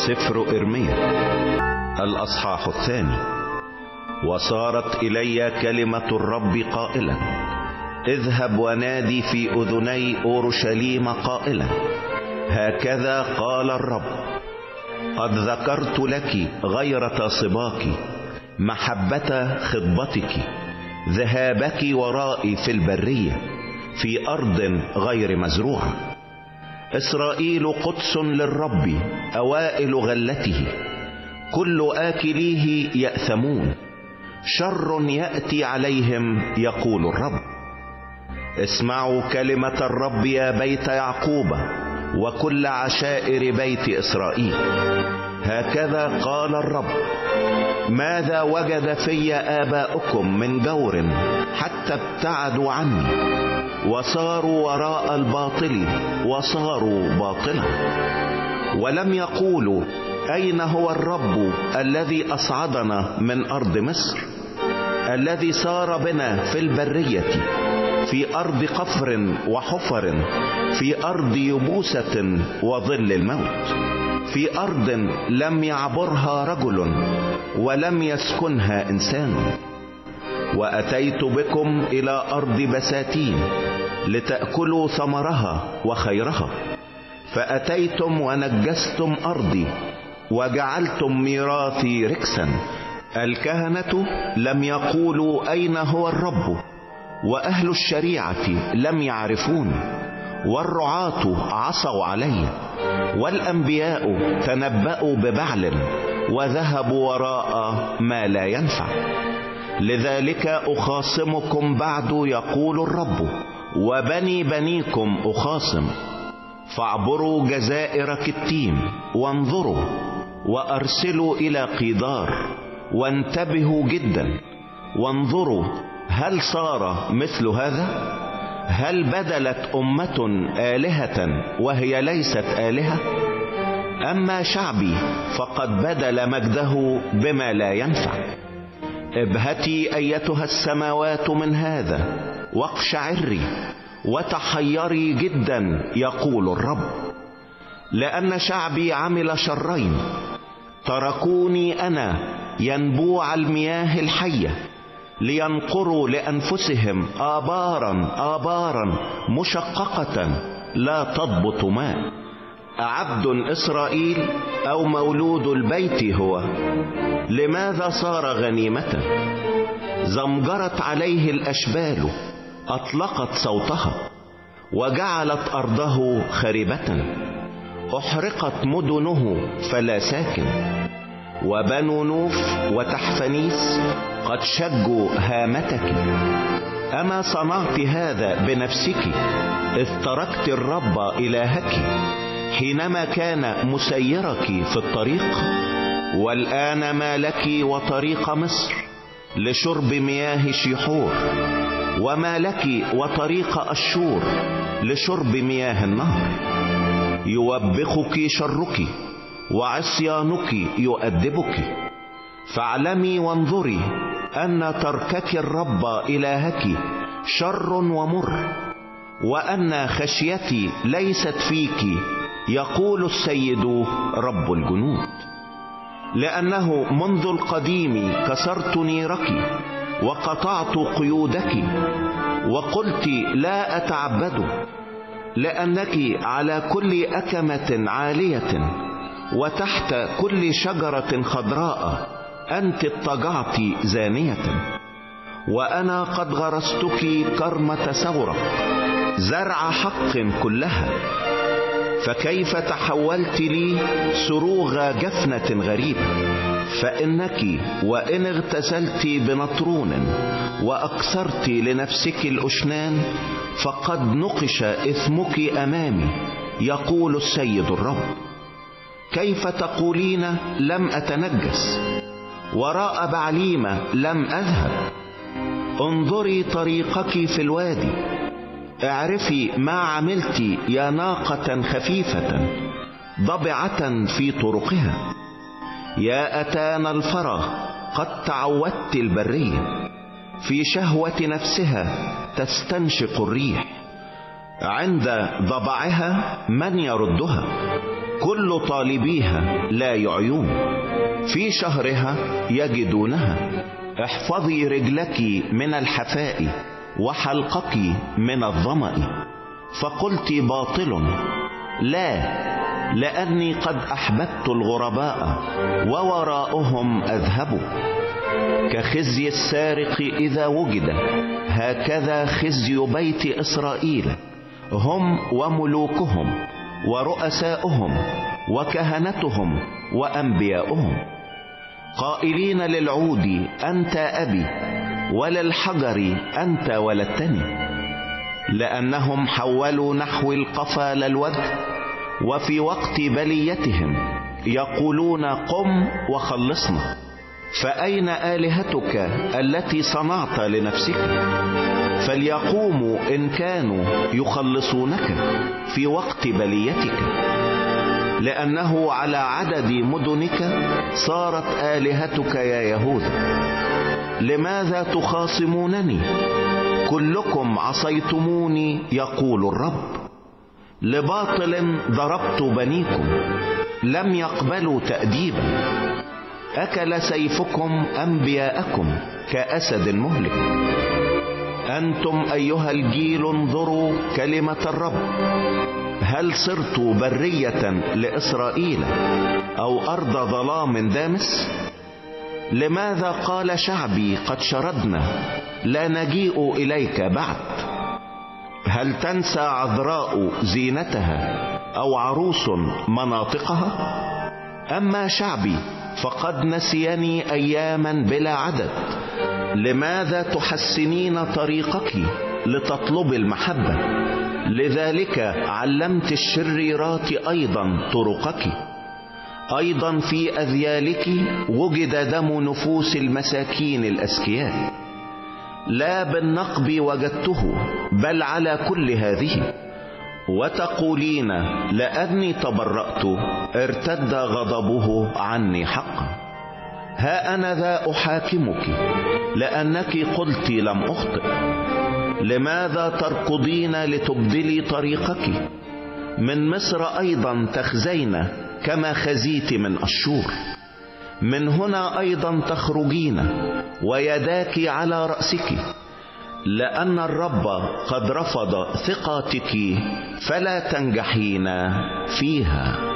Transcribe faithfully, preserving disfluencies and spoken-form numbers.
سفر إرميا الأصحاح الثاني. وصارت إلي كلمة الرب قائلا: اذهب ونادي في أذني أورشليم قائلا: هكذا قال الرب، قد ذكرت لك غيرة صباك، محبة خطبتك، ذهابك ورائي في البرية، في أرض غير مزروعة. إسرائيل قدس للرب، أوائل غلته، كل آكليه يأثمون، شر يأتي عليهم يقول الرب. اسمعوا كلمة الرب يا بيت يعقوب وكل عشائر بيت إسرائيل، هكذا قال الرب: ماذا وجد في آباؤكم من جور حتى ابتعدوا عني وصاروا وراء الباطل وصاروا باطلا، ولم يقولوا: أين هو الرب الذي أصعدنا من أرض مصر، الذي سار بنا في البرية، في أرض قفر وحفر، في أرض يبوسة وظل الموت، في أرض لم يعبرها رجل ولم يسكنها إنسان. وأتيت بكم إلى أرض بساتين لتأكلوا ثمرها وخيرها، فأتيتم ونجستم أرضي وجعلتم ميراثي ركسا. الكهنة لم يقولوا أين هو الرب، وأهل الشريعة لم يعرفون، والرعاة عصوا علي، والأنبياء تنبأوا ببعل وذهبوا وراء ما لا ينفع. لذلك أخاصمكم بعد يقول الرب، وبني بنيكم أخاصم. فاعبروا جزائر كتيم وانظروا، وأرسلوا إلى قيدار، وانتبهوا جدا وانظروا، هل صار مثل هذا؟ هل بدلت أمة آلهة وهي ليست آلهة؟ أما شعبي فقد بدل مجده بما لا ينفع. ابهتي أيتها السماوات من هذا، واقشعري وتحيري جدا يقول الرب، لأن شعبي عمل شرين، تركوني أنا ينبوع المياه الحية، لينقروا لأنفسهم آبارا آبارا مشققة لا تضبط ماء. أعبد إسرائيل أو مولود البيت هو؟ لماذا صار غنيمة؟ زمجرت عليه الأشبال، أطلقت صوتها، وجعلت أرضه خربة. أحرقت مدنه فلا ساكن، وبنو نوف وتحفنيس قد شجوا هامتك. أما صنعت هذا بنفسك إذ تركت الرب إلهك حينما كان مسيرك في الطريق؟ والآن ما لك وطريق مصر لشرب مياه شيحور، وما لك وطريق أشور لشرب مياه النهر. يوبخك شرك وعصيانك يؤدبك. فاعلمي وانظري أن تركك الرب إلهك شر ومر، وأن خشيتي ليست فيك، يقول السيد رب الجنود. لأنه منذ القديم كسرت نيرك وقطعت قيودك، وقلت لا أتعبد، لأنك على كل أكمة عالية وتحت كل شجرة خضراء أنت اضطجعت زانية. وأنا قد غرستك كرمة ثورة، زرع حق كلها، فكيف تحولت لي سروغ جفنة غريبة؟ فإنك وإن اغتسلت بنطرون وأكثرت لنفسك الأشنان، فقد نقش إثمك أمامي، يقول السيد الرب. كيف تقولين لم أتنجس، وراء بعليم لم أذهب؟ انظري طريقك في الوادي، اعرفي ما عملت يا ناقة خفيفة ضبعة في طرقها. يا أتان الفرغ قد تعودت البرية، في شهوة نفسها تستنشق الريح. عند ضبعها من يردها؟ كل طالبيها لا يعيون، في شهرها يجدونها. احفظي رجلك من الحفاء وحلقك من الظمأ. فقلت باطل، لا، لأني قد أحببت الغرباء ووراءهم أذهب. كخزي السارق إذا وجد، هكذا خزي بيت إسرائيل، هم وملوكهم ورؤساؤهم وكهنتهم وأنبياؤهم، قائلين للعود أنت أبي، وللحجر أنت ولدتني. لأنهم حولوا نحو القفا للوجه، وفي وقت بليتهم يقولون قم وخلصنا. فأين آلهتك التي صنعت لنفسك؟ فليقوموا إن كانوا يخلصونك في وقت بليتك. لأنه على عدد مدنك صارت آلهتك يا يهوذا. لماذا تخاصمونني؟ كلكم عصيتموني يقول الرب. لباطل ضربت بنيكم، لم يقبلوا تأديبا. أكل سيفكم أنبياءكم كأسد مهلك. أنتم أيها الجيل انظروا كلمة الرب. هل صرت برية لإسرائيل أو أرض ظلام دامس؟ لماذا قال شعبي قد شردنا، لا نجيء إليك بعد؟ هل تنسى عذراء زينتها أو عروس مناطقها؟ أما شعبي فقد نسيني أياما بلا عدد. لماذا تحسنين طريقك لتطلب المحبة؟ لذلك علمت الشريرات أيضا طرقك. أيضا في أذيالك وجد دم نفوس المساكين الأسكياء. لا بالنقب وجدته، بل على كل هذه. وتقولين لأني تبرأت ارتد غضبه عني حقا. ها أنا ذا أحاكمك لأنك قلت لم أخطئ. لماذا تركضين لتبدلي طريقك؟ من مصر أيضا تخزين كما خزيت من أشور. من هنا أيضا تخرجين ويداك على رأسك. لأن الرب قد رفض ثقاتك فلا تنجحين فيها.